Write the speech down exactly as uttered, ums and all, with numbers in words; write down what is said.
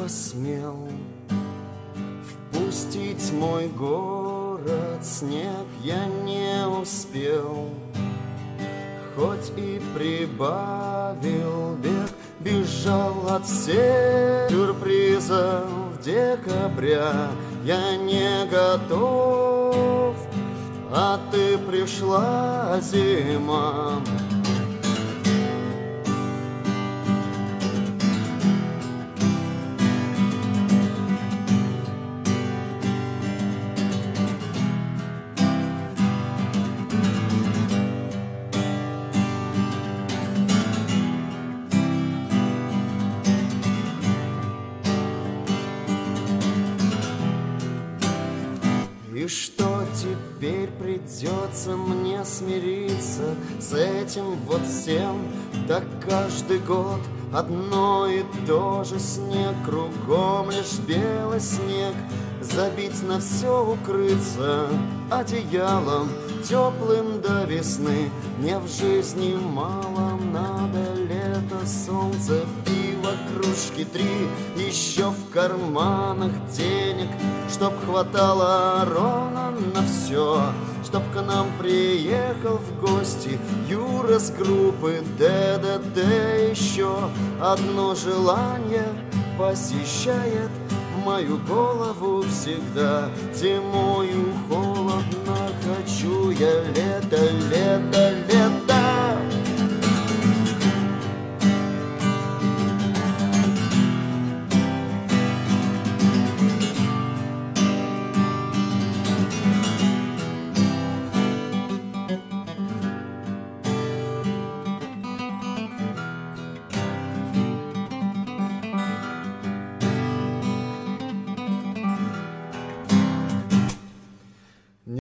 посмел впустить мой город, снег я не успел. Хоть и прибавил бег, бежал от всех сюрпризов декабря. Я не готов, а ты пришла, зима. И что теперь придется мне смириться с этим вот всем? Так каждый год одно и то же, снег кругом, лишь белый снег. Забить на все, укрыться одеялом теплым до весны. Мне в жизни мало надо, лето, солнце, пиво, кружки три. Еще в карманах денег, чтоб хватало ровно на все. Чтоб к нам приехал в гости Юра с группы ДДТ. Еще одно желание посещает мою голову всегда. Зимою холодно, хочу я лето, лето, лето.